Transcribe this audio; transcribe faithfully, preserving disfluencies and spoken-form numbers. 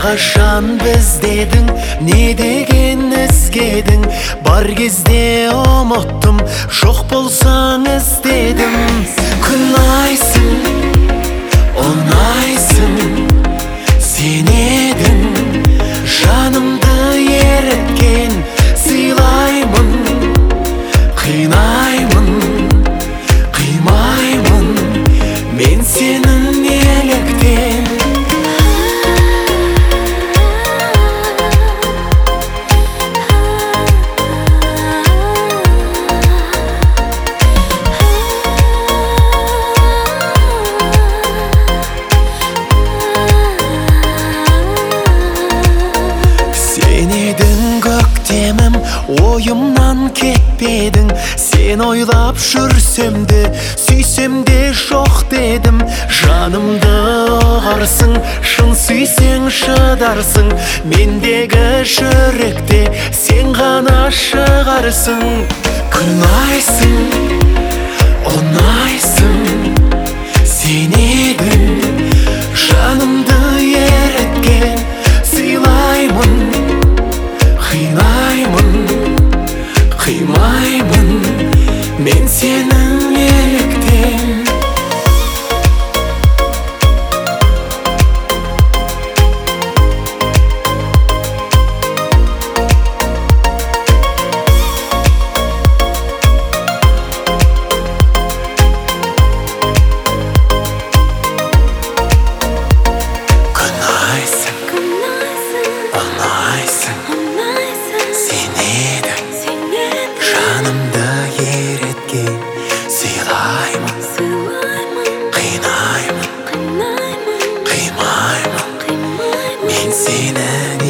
қашан біз дедің, не деген ізгедің? Бар кезде ұмыттым, жоқ болсаң іздедім. Күнайсың, ұнайсың, сен едің жанымды ереткен. Сыйлаймын, қинаймын, қимаймын мен сенің неліктен. Сен едің көктемім, ойымнан кетпедің. Сен ойлап жүрсем де, сүйсем де жоқ дедім. Жанымды ұғарсың, шын сүйсең шыдарсың. Мендегі жүректе сен ғана шығарсың. Күнайсың, ұнайсың, сен едің жанымды ереткен. Сыйлаймын, қинаймын, қимаймын мен сенің неліктен. Қинаймын, қимаймын, қимаймын мен сені